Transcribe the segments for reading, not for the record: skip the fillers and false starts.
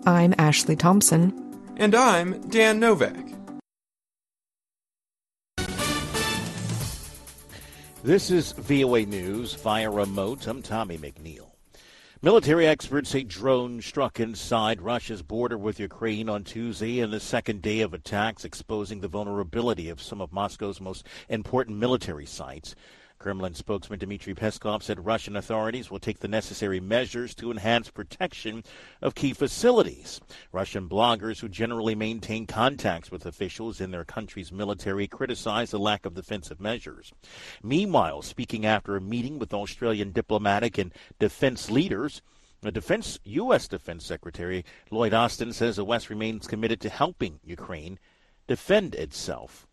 I'm Ashley Thompson. And I'm Dan Novak. This is VOA News via remote. I'm Tommy McNeil. Military experts say drones struck inside Russia's border with Ukraine on Tuesday in the second day of attacks, exposing the vulnerability of some of Moscow's most important military sites. Kremlin spokesman Dmitry Peskov said Russian authorities will take the necessary measures to enhance protection of key facilities. Russian bloggers who generally maintain contacts with officials in their country's military criticize the lack of defensive measures. Meanwhile, speaking after a meeting with Australian diplomatic and defense leaders, U.S. Defense Secretary Lloyd Austin says the West remains committed to helping Ukraine defend itself.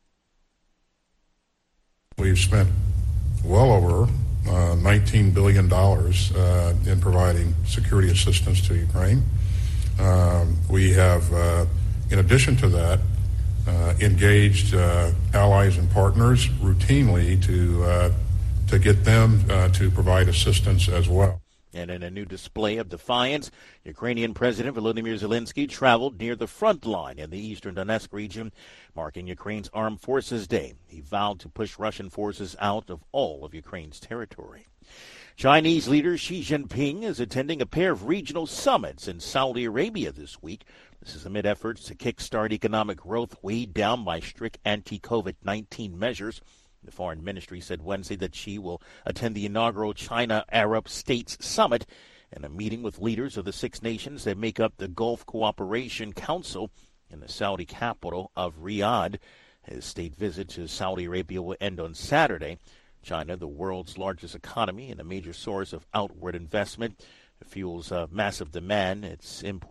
We've spent well over $19 billion in providing security assistance to Ukraine. We have, in addition to that, engaged allies and partners routinely to get them to provide assistance as well. And in a new display of defiance, Ukrainian President Volodymyr Zelensky traveled near the front line in the eastern Donetsk region, marking Ukraine's Armed Forces Day. He vowed to push Russian forces out of all of Ukraine's territory. Chinese leader Xi Jinping is attending a pair of regional summits in Saudi Arabia this week. This is amid efforts to kickstart economic growth weighed down by strict anti-COVID-19 measures. The Foreign Ministry said Wednesday that Xi will attend the inaugural China-Arab States Summit and a meeting with leaders of the 6 nations that make up the Gulf Cooperation Council in the Saudi capital of Riyadh. His state visit to Saudi Arabia will end on Saturday. China, the world's largest economy and a major source of outward investment, fuels massive demand. Its import